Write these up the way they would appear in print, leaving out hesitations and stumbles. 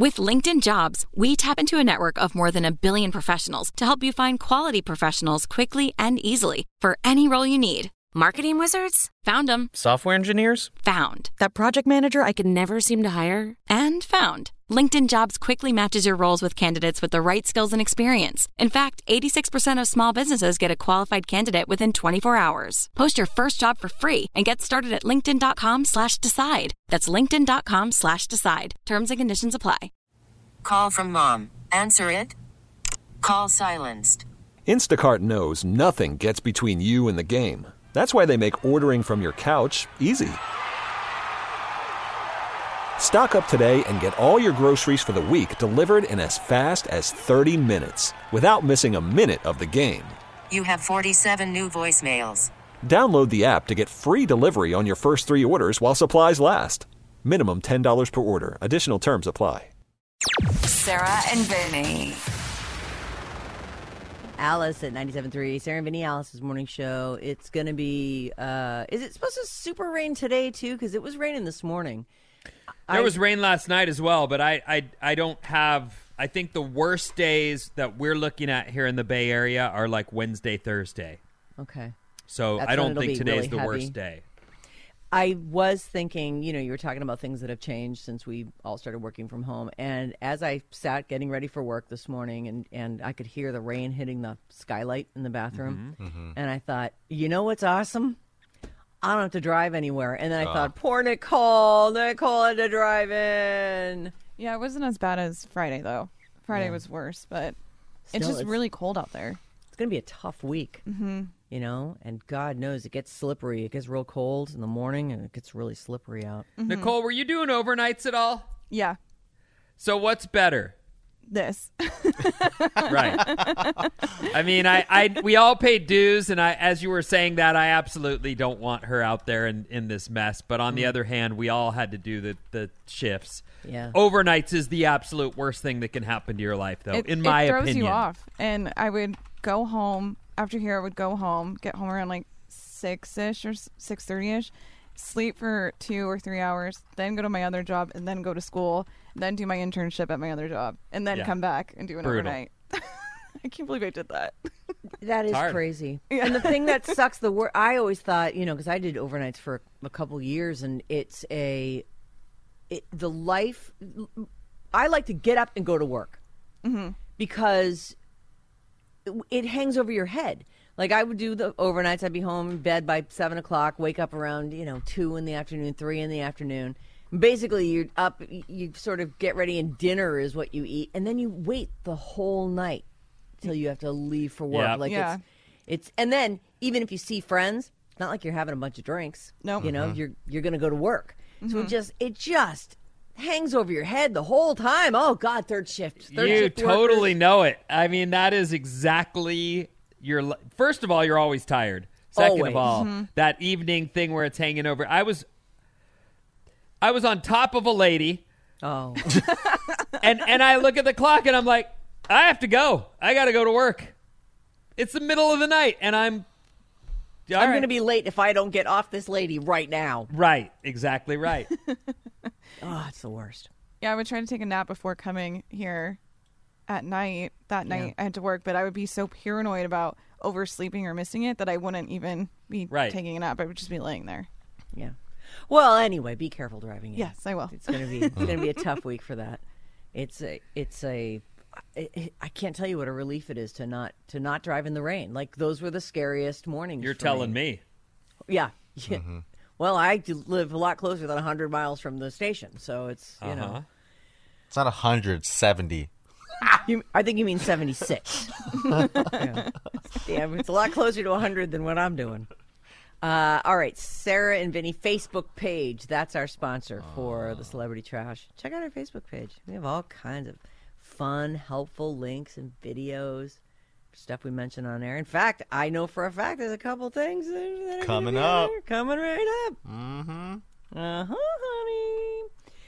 With LinkedIn Jobs, we tap into a network of more than 1 billion professionals to help you find quality professionals quickly and easily for any role you need. Marketing wizards? Found them. Software engineers? Found. That project manager I could never seem to hire? And found. LinkedIn Jobs quickly matches your roles with candidates with the right skills and experience. In fact, 86% of small businesses get a qualified candidate within 24 hours. Post your first job for free and get started at linkedin.com/decide. That's linkedin.com/decide. Terms and conditions apply. Call from mom. Answer it. Call silenced. Instacart knows nothing gets between you and the game. That's why they make ordering from your couch easy. Stock up today and get all your groceries for the week delivered in as fast as 30 minutes without missing a minute of the game. You have 47 new voicemails. Download the app to get free delivery on your first 3 orders while supplies last. Minimum $10 per order. Additional terms apply. Sarah and Vinny. Alice at 97.3. Sarah and Vinny, Alice's morning show. It's going to be, is it supposed to super rain today, too? Because it was raining this morning. There was rain last night as well, but I don't have, I think the worst days that we're looking at here in the Bay Area are like Wednesday, Thursday. Okay. So I don't think today's the worst day. I was thinking, you were talking about things that have changed since we all started working from home. And as I sat getting ready for work this morning and I could hear the rain hitting the skylight in the bathroom, and I thought, you know what's awesome? I don't have to drive anywhere. And then I thought, poor Nicole had to drive in. Yeah, it wasn't as bad as Friday, though. Friday was worse, but it's just really cold out there. It's going to be a tough week. And God knows it gets slippery. It gets real cold in the morning, and it gets really slippery out. Nicole, were you doing overnights at all? Yeah. So what's better? This. Right. I mean, we all paid dues, and as you were saying that, I absolutely don't want her out there in this mess. But on the other hand, we all had to do the shifts. Yeah. Overnights is the absolute worst thing that can happen to your life, though, in my opinion. It throws you off. And I would go home. After here, I would go home, get home around like 6-ish or 6:30-ish, sleep for 2 or 3 hours, then go to my other job, and then go to school, then do my internship at my other job, and then come back and do an overnight. I can't believe I did that. That is crazy. Yeah. And the thing that sucks, I always thought, because I did overnights for a couple years, and the life, I like to get up and go to work because it hangs over your head. Like I would do the overnights. I'd be home in bed by 7 o'clock, wake up around, 2 in the afternoon, 3 in the afternoon. Basically, you're up, you sort of get ready, and dinner is what you eat. And then you wait the whole night till you have to leave for work. It's and then even if you see friends, it's not like you're having a bunch of drinks. No. You're going to go to work. So it just hangs over your head the whole time. Oh God, third shift. You totally know it. I mean, that is exactly first of all, you're always tired. Second of all, that evening thing where it's hanging over. I was on top of a lady. Oh. and I look at the clock and I'm like, I have to go. I got to go to work. It's the middle of the night and I'm going to be late if I don't get off this lady right now. Right. Exactly right. Oh, it's the worst. Yeah, I would try to take a nap before coming here at night. That night I had to work, but I would be so paranoid about oversleeping or missing it that I wouldn't even be taking a nap. I would just be laying there. Yeah. Well, anyway, be careful driving in. Yes, I will. It's going to be a tough week for that. I can't tell you what a relief it is to not drive in the rain. Like those were the scariest mornings. You're telling me. Yeah. Well, I live a lot closer than 100 miles from the station, so it's It's not 170. I think you mean 76. Damn, it's a lot closer to 100 than what I'm doing. All right, Sarah and Vinny Facebook page. That's our sponsor for the Celebrity Trash. Check out our Facebook page. We have all kinds of fun, helpful links and videos, stuff we mention on air. In fact, I know for a fact there's a couple things that are coming up. Coming right up. Honey.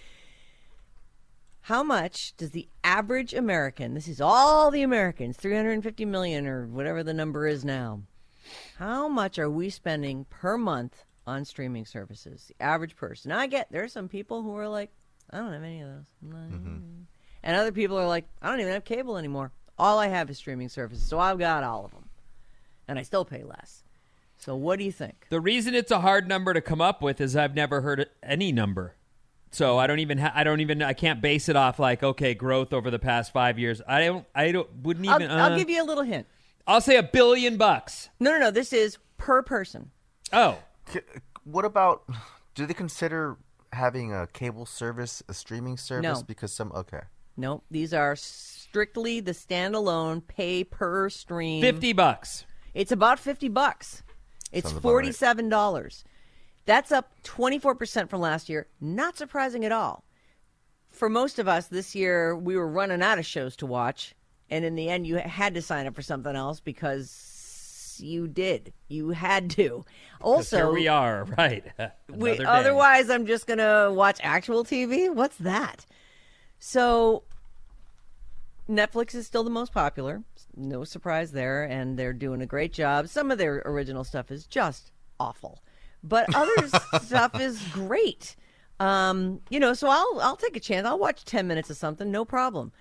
How much does the average American, this is all the Americans, 350 million or whatever the number is now, how much are we spending per month on streaming services? The average person. Now, I get there are some people who are like, I don't have any of those. And other people are like, I don't even have cable anymore. All I have is streaming services, so I've got all of them. And I still pay less. So what do you think? The reason it's a hard number to come up with is I've never heard any number. So I can't base it off like, okay, growth over the past 5 years. I'll give you a little hint. I'll say $1 billion. No. This is per person. Oh. What about, do they consider having a cable service, a streaming service? No. Because No, these are strictly the standalone pay per stream. $50. It's about $50. It's $47. That's up 24% from last year. Not surprising at all. For most of us this year, we were running out of shows to watch. And in the end, you had to sign up for something else because you did. You had to. Also, here we are, right? Otherwise, I'm just going to watch actual TV? What's that? So Netflix is still the most popular. No surprise there. And they're doing a great job. Some of their original stuff is just awful. But other stuff is great. So I'll take a chance. I'll watch 10 minutes of something, no problem.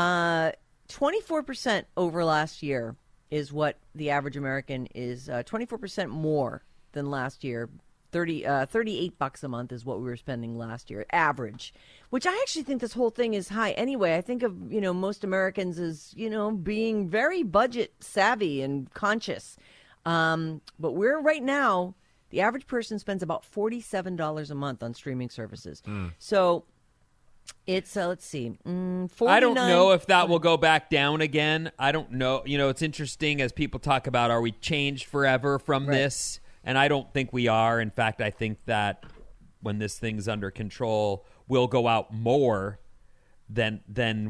24% over last year is what the average American is. 24% more than last year. $38 a month is what we were spending last year, average. Which I actually think this whole thing is high anyway. I think of most Americans as being very budget savvy and conscious. But we're right now. The average person spends about $47 a month on streaming services. So it's, let's see, 49. I don't know if that will go back down again. I don't know. It's interesting as people talk about, are we changed forever from this? And I don't think we are. In fact, I think that when this thing's under control, we'll go out more than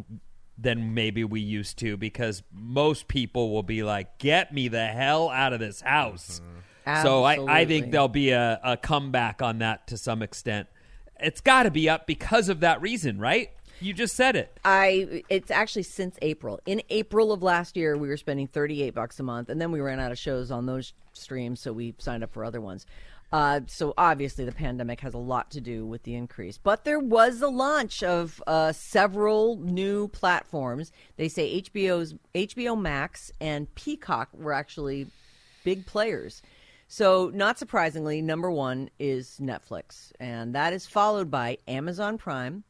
maybe we used to, because most people will be like, get me the hell out of this house. So I think there'll be a comeback on that to some extent. It's got to be up because of that reason, right? You just said it. It's actually since April. In April of last year, we were spending $38 a month, and then we ran out of shows on those streams, so we signed up for other ones. So obviously the pandemic has a lot to do with the increase. But there was a launch of several new platforms. They say HBO Max and Peacock were actually big players. So, not surprisingly, number one is Netflix, and that is followed by Amazon Prime,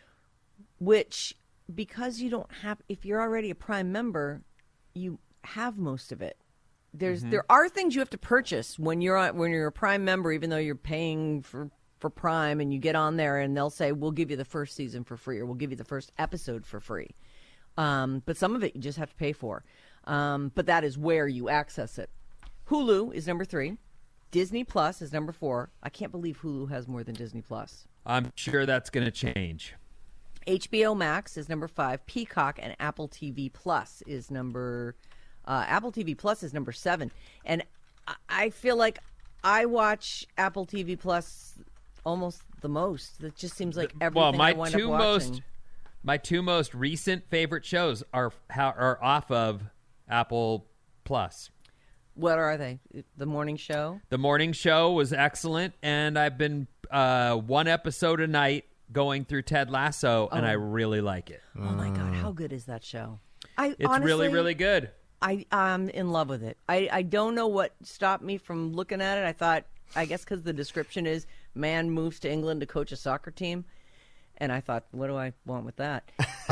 which, because if you're already a Prime member, you have most of it. There are things you have to purchase when you're a Prime member, even though you're paying for Prime, and you get on there and they'll say, we'll give you the first season for free, or we'll give you the first episode for free. But some of it you just have to pay for. But that is where you access it. Hulu is number 3. Disney Plus is number 4. I can't believe Hulu has more than Disney Plus. I'm sure that's going to change. HBO Max is number 5. Peacock and Apple TV Plus is number 7. And I feel like I watch Apple TV Plus almost the most. It just seems like everything I wind up watching. My two most recent favorite shows are off of Apple Plus. What are they? The Morning Show? The Morning Show was excellent, and I've been one episode a night going through Ted Lasso, and I really like it. Oh, my God. How good is that show? It's honestly, really, really good. I'm in love with it. I don't know what stopped me from looking at it. I guess because the description is man moves to England to coach a soccer team. And I thought, what do I want with that?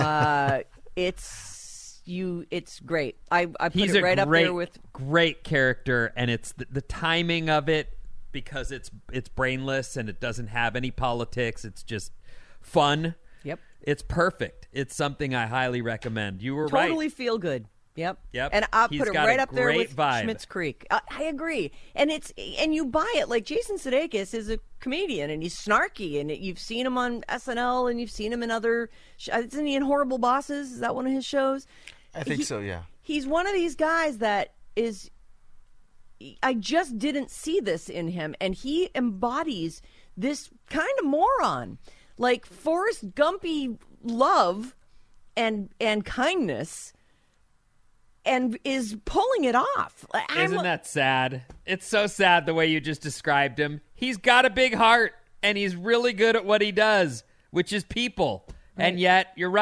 It's great. I put it right up there with great character, and it's the timing of it, because it's brainless and it doesn't have any politics. It's just fun. Yep. It's perfect. It's something I highly recommend. You were right. Totally feel good. Yep. And I'll put it right up there with vibe. Schitt's Creek. I agree. And you buy it. Like, Jason Sudeikis is a comedian, and he's snarky, and you've seen him on SNL, and you've seen him in other isn't he in Horrible Bosses? Is that one of his shows? I think so, yeah. He's one of these guys that is, I just didn't see this in him, and he embodies this kind of moron. Like Forrest Gumpy love and kindness, and is pulling it off. Isn't that sad? It's so sad the way you just described him. He's got a big heart, and he's really good at what he does, which is people. Right. And yet, you're right.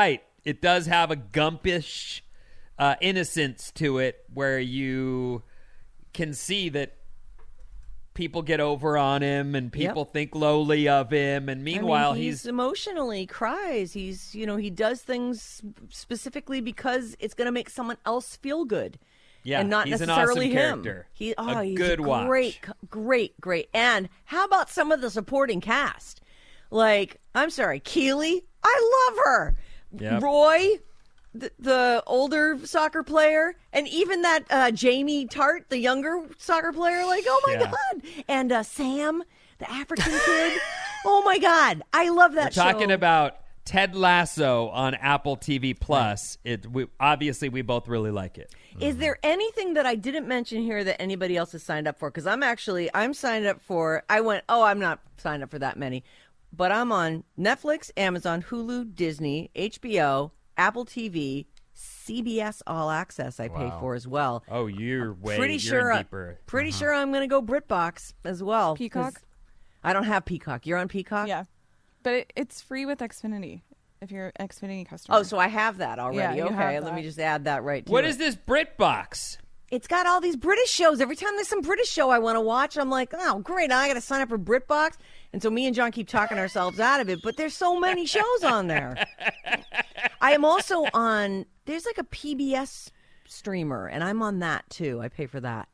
it does have a gumpish innocence to it, where you can see that people get over on him and people think lowly of him, and meanwhile he's emotionally cries. He's he does things specifically because it's going to make someone else feel good. Yeah, and not he's necessarily an awesome him. Character. He's good watch. Great. And how about some of the supporting cast? Like, I'm sorry, Keely, I love her. Yep. Roy, the older soccer player, and even that Jamie Tart, the younger soccer player. Like, oh my God! And Sam, the African kid. Oh my God, I love that show. Talking about Ted Lasso on Apple TV Plus. Obviously we both really like it. Is there anything that I didn't mention here that anybody else has signed up for? Because I'm signed up for. I'm not signed up for that many, but I'm on Netflix, Amazon, Hulu, Disney, HBO, Apple TV, CBS All Access. I pay for as well. Oh, you're pretty sure deeper. Pretty sure I'm going to go BritBox as well. Peacock? I don't have Peacock. You're on Peacock? Yeah. But it's free with Xfinity if you're an Xfinity customer. Oh, so I have that already. Yeah, okay, let me just add that right to it. What is this BritBox? It's got all these British shows. Every time there's some British show I want to watch, I'm like, oh, great, now I got to sign up for BritBox. And so me and John keep talking ourselves out of it, but there's so many shows on there. I am also on, there's like a PBS streamer, and I'm on that too. I pay for that.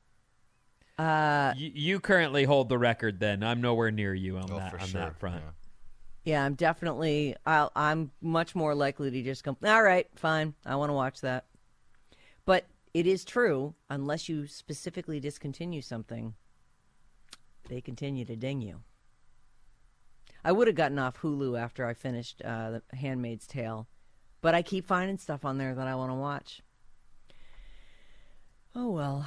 You currently hold the record then. I'm nowhere near you on that front. Yeah, I'm definitely, I'm much more likely to just go, all right, fine, I want to watch that. But it is true, unless you specifically discontinue something, they continue to ding you. I would have gotten off Hulu after I finished The Handmaid's Tale, but I keep finding stuff on there that I want to watch. Oh, well.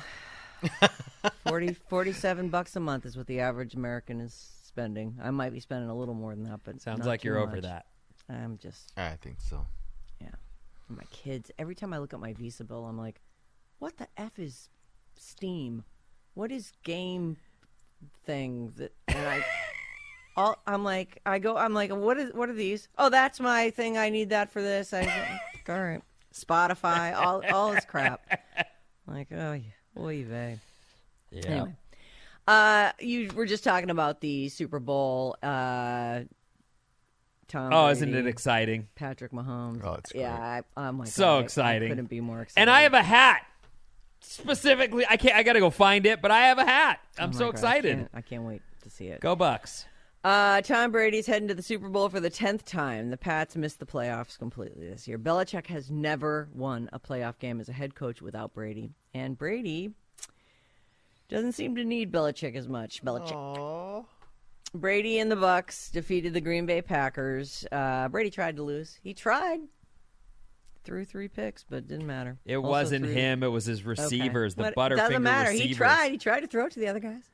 $47 a month is what the average American is spending. I might be spending a little more than that, but sounds not like too you're much. over that. I think so. Yeah. My kids, every time I look at my Visa bill, I'm like, what the F is Steam? What is game thing that? And I'm like, what are these? Oh, that's my thing. I need that for this. All right, Spotify, all this crap. I'm like, oh yeah, oy vey. Yeah. Anyway, you were just talking about the Super Bowl. Tom Brady, isn't it exciting? Patrick Mahomes. Oh, it's great. Yeah, oh my God, So exciting. I couldn't be more excited. And I have a hat. Specifically, I got to go find it, but I have a hat. I'm so excited. I can't wait to see it. Go Bucks. Tom Brady's heading to the Super Bowl for the 10th time. The Pats missed the playoffs completely this year. Belichick has never won a playoff game as a head coach without Brady. And Brady doesn't seem to need Belichick as much. Aww. Brady and the Bucks defeated the Green Bay Packers. Brady tried to lose. He tried. Threw 3 picks, but it didn't matter. It wasn't him. It was his receivers, the Butterfinger doesn't matter. receivers. He tried to throw it to the other guys.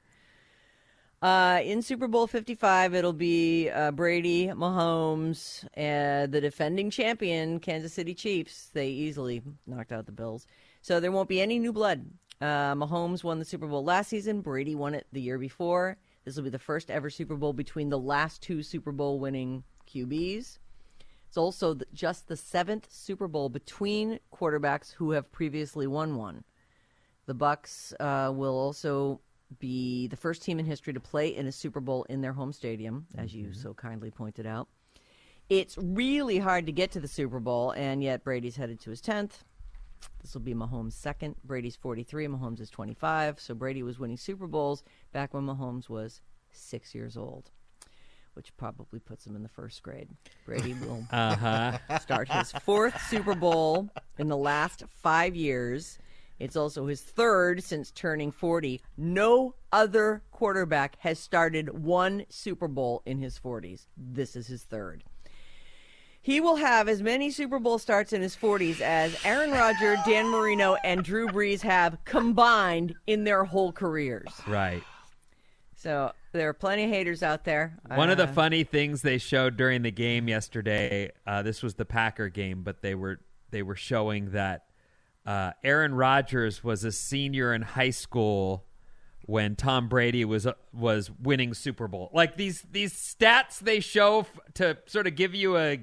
In Super Bowl 55, it'll be Brady, Mahomes, the defending champion, Kansas City Chiefs. They easily knocked out the Bills. So there won't be any new blood. Mahomes won the Super Bowl last season. Brady won it the year before. This will be the first ever Super Bowl between the last 2 Super Bowl winning QBs. It's also just the 7th Super Bowl between quarterbacks who have previously won one. The Bucks will also be the first team in history to play in a Super Bowl in their home stadium, as you so kindly pointed out. It's really hard to get to the Super Bowl, and yet Brady's headed to his 10th. This will be Mahomes' second. Brady's 43, Mahomes is 25. So Brady was winning Super Bowls back when Mahomes was 6 years old, which probably puts him in the first grade. Brady will start his 4th Super Bowl in the last 5 years. It's also his 3rd since turning 40. No other quarterback has started 1 Super Bowl in his 40s. This is his 3rd. He will have as many Super Bowl starts in his 40s as Aaron Rodgers, Dan Marino, and Drew Brees have combined in their whole careers. Right. So there are plenty of haters out there. One of the funny things they showed during the game yesterday, this was the Packer game, but they were showing that Aaron Rodgers was a senior in high school when Tom Brady was winning Super Bowl. Like these stats they show to sort of give you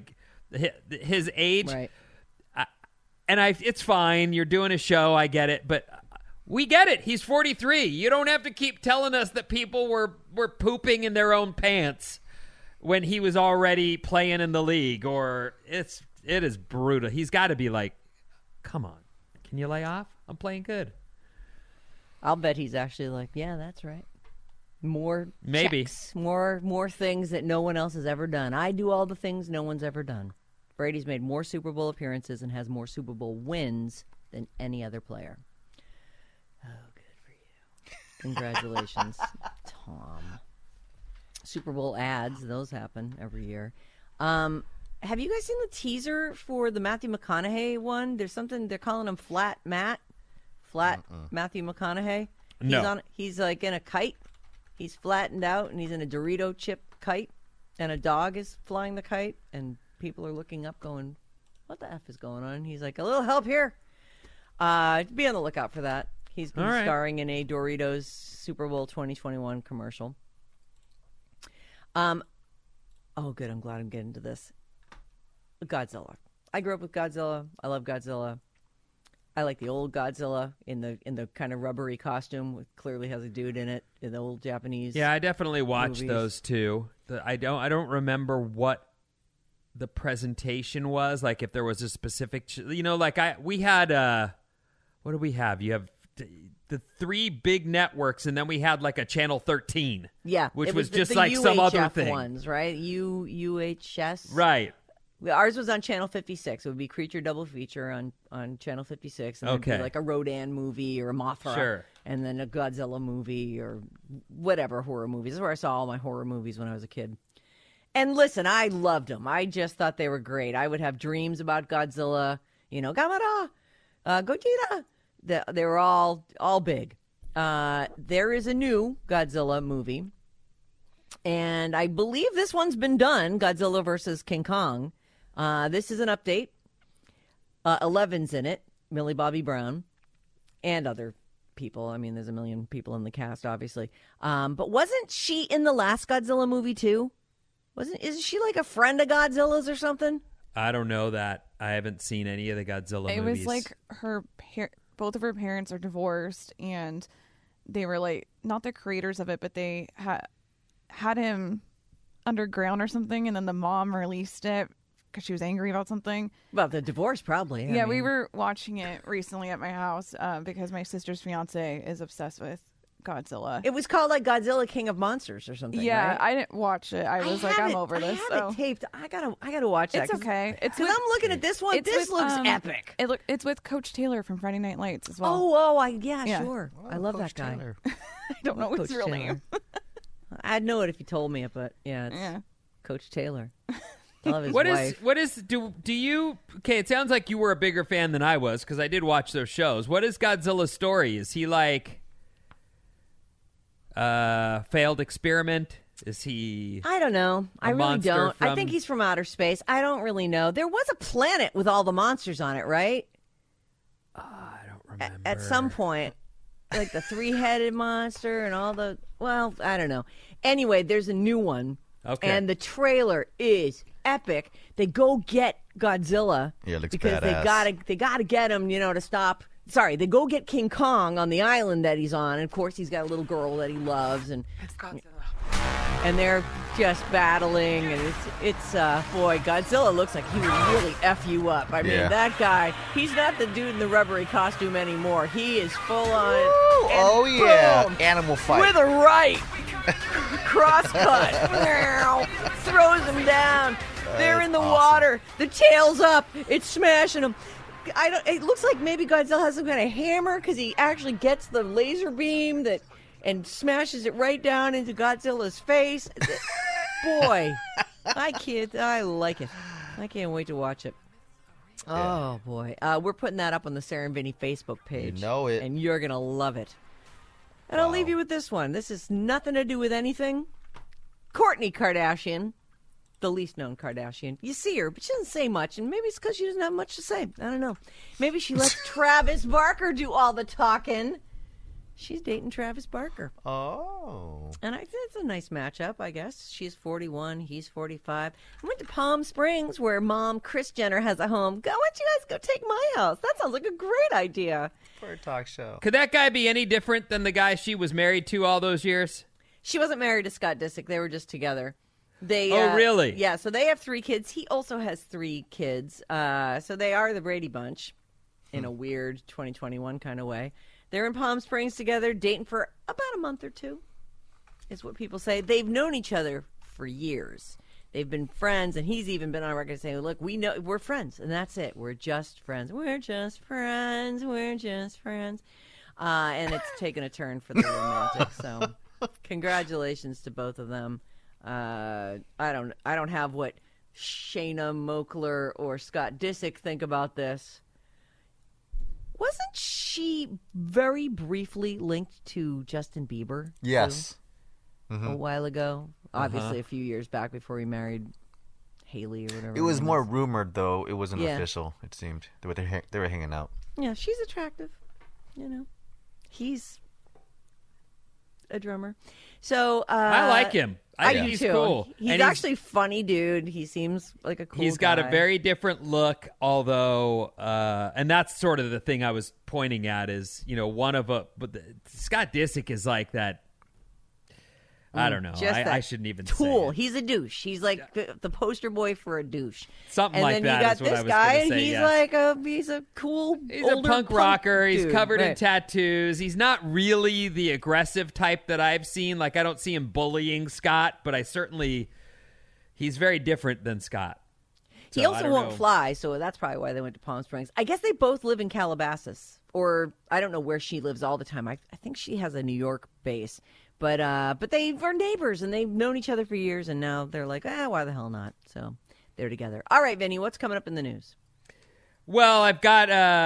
his age. Right. It's fine. You're doing a show. I get it. But we get it. He's 43. You don't have to keep telling us that people were pooping in their own pants when he was already playing in the league. Or it is brutal. He's got to be like, come on. Can you lay off? I'm playing good. I'll bet he's actually like, yeah, that's right. More maybe checks, more things that no one else has ever done. I do all the things no one's ever done. Brady's made more Super Bowl appearances and has more Super Bowl wins than any other player. Oh, good for you. Congratulations, Tom. Super Bowl ads, those happen every year. Have you guys seen the teaser for the Matthew McConaughey one? There's something, they're calling him Flat Matthew McConaughey. No. He's like in a kite. He's flattened out, and he's in a Dorito chip kite, and a dog is flying the kite, and people are looking up going, what the F is going on? He's like, a little help here. Be on the lookout for that. He's been starring in a Doritos Super Bowl 2021 commercial. Oh, good. I'm glad I'm getting to this. Godzilla. I grew up with Godzilla. I love Godzilla. I like the old Godzilla in the kind of rubbery costume. It clearly has a dude in it, in the old Japanese. Yeah, I definitely watched movies. those too. I don't remember what the presentation was, like if there was a specific, we had what do we have? You have the 3 big networks, and then we had like a Channel 13. Yeah, which it was the just like some UHF other thing. Ones, right? UHS. Right. Ours was on Channel 56. It would be Creature Double Feature on Channel 56. And it'd be like a Rodan movie or a Mothra. Sure. And then a Godzilla movie or whatever horror movies. This is where I saw all my horror movies when I was a kid. And listen, I loved them. I just thought they were great. I would have dreams about Godzilla. Gamera, Gojira. They were all big. There is a new Godzilla movie. And I believe this one's been done, Godzilla versus King Kong. This is an update. Eleven's in it, Millie Bobby Brown, and other people. I mean, there's a million people in the cast, obviously. But wasn't she in the last Godzilla movie, too? Isn't she like a friend of Godzilla's or something? I don't know that. I haven't seen any of the Godzilla movies. It was like both of her parents are divorced, and they were like, not the creators of it, but they had him underground or something, and then the mom released it because she was angry about something. About the divorce, probably. Yeah, we were watching it recently at my house because my sister's fiance is obsessed with Godzilla. It was called like Godzilla King of Monsters or something. Yeah, right? I didn't watch it. I was I'm over this. I have it taped. I gotta watch that. It's okay. It's because I'm looking at this one. This looks epic. It's with Coach Taylor from Friday Night Lights as well. Sure. I love Coach that guy. Taylor. I don't know his real name. I'd know it if you told me it, but it's Coach Taylor. I love his wife. Do you, okay, it sounds like you were a bigger fan than I was because I did watch those shows. What is Godzilla's story? Is he like failed experiment? Is he I don't know. I really don't. I think he's from outer space. I don't really know. There was a planet with all the monsters on it, right? I don't remember. At some point. Like the 3-headed monster and all the... Well, I don't know. Anyway, there's a new one. Okay. And the trailer is epic. They go get Godzilla. Yeah, it looks because badass. they gotta get him, to stop... Sorry, they go get King Kong on the island that he's on. And of course, he's got a little girl that he loves. And they're just battling. And it's boy, Godzilla looks like he would really F you up. I mean, that guy, he's not the dude in the rubbery costume anymore. He is full on. Oh, yeah. Boom, Animal fight. with a right. Cross cut. Throws him down. They're in the water. The tail's up. It's smashing them. It looks like maybe Godzilla has some kind of hammer because he actually gets the laser beam and smashes it right down into Godzilla's face. Boy, I like it. I can't wait to watch it. Oh, boy. We're putting that up on the Sarah and Vinny Facebook page. You know it. And you're going to love it. And I'll leave you with this one. This has nothing to do with anything. Kourtney Kardashian, the least known Kardashian. You see her, but she doesn't say much. And maybe it's because she doesn't have much to say. I don't know. Maybe she lets Travis Barker do all the talking. She's dating Travis Barker. Oh. And I think it's a nice matchup, I guess. She's 41, he's 45. I went to Palm Springs where Mom, Kris Jenner, has a home. Why don't you guys go take my house? That sounds like a great idea. For a talk show. Could that guy be any different than the guy she was married to all those years? She wasn't married to Scott Disick. They were just together. They, oh, really? Yeah, so they have 3 kids. He also has 3 kids. So they are the Brady Bunch in a weird 2021 kind of way. They're in Palm Springs together, dating for about a month or 2, is what people say. They've known each other for years. They've been friends, and he's even been on record saying, look, we're friends, and that's it. We're just friends. We're just friends. We're just friends. And it's taken a turn for the romantic, so congratulations to both of them. I don't have what Shayna Moakler or Scott Disick think about this. Wasn't she very briefly linked to Justin Bieber? Yes. A while ago. Obviously a few years back before he married Haley or whatever. It was more rumored, though. It wasn't Yeah. official, it seemed. They were hanging out. Yeah, she's attractive. He's a drummer. So I like him. I think do he's too. cool. He's And actually funny, dude. He seems like a cool He's got guy. a very different look, although, and that's sort of the thing I was pointing at is, Scott Disick is like that. I don't know. Just I shouldn't even tool. say it. He's a douche. He's like the poster boy for a douche. Something and like then that you got is what this I was guy, gonna and say, he's yes. he's a cool. He's older a punk rocker. He's dude. covered in Right. tattoos. He's not really the aggressive type that I've seen. Like, I don't see him bullying Scott, but he's very different than Scott. He So, I also don't won't know. fly, so that's probably why they went to Palm Springs. I guess they both live in Calabasas, or I don't know where she lives all the time. I think she has a New York base. But they are neighbors, and they've known each other for years, and now they're like, why the hell not? So they're together. All right, Vinny, what's coming up in the news? Well, I've got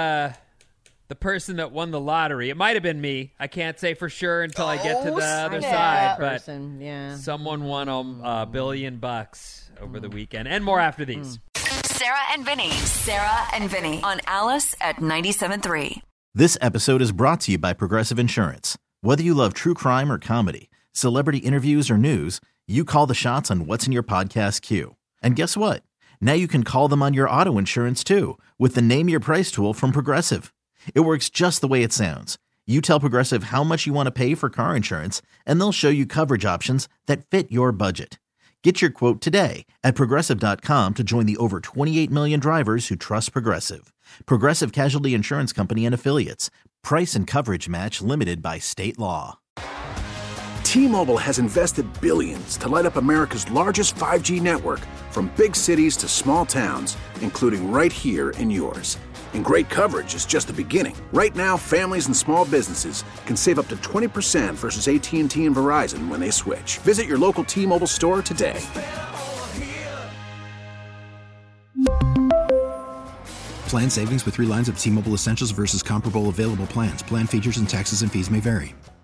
the person that won the lottery. It might have been me. I can't say for sure until I get to the other side. But someone won $1 billion over the weekend, and more after these. Sarah and Vinny. Sarah and Vinny on Alice at 97.3. This episode is brought to you by Progressive Insurance. Whether you love true crime or comedy, celebrity interviews or news, you call the shots on what's in your podcast queue. And guess what? Now you can call them on your auto insurance too with the Name Your Price tool from Progressive. It works just the way it sounds. You tell Progressive how much you want to pay for car insurance, and they'll show you coverage options that fit your budget. Get your quote today at Progressive.com to join the over 28 million drivers who trust Progressive. Progressive Casualty Insurance Company and Affiliates. Price and coverage match limited by state law. T-Mobile has invested billions to light up America's largest 5G network, from big cities to small towns, including right here in yours. And great coverage is just the beginning. Right now, families and small businesses can save up to 20% versus AT&T and Verizon when they switch. Visit your local T-Mobile store today. Plan savings with 3 lines of T-Mobile Essentials versus comparable available plans. Plan features and taxes and fees may vary.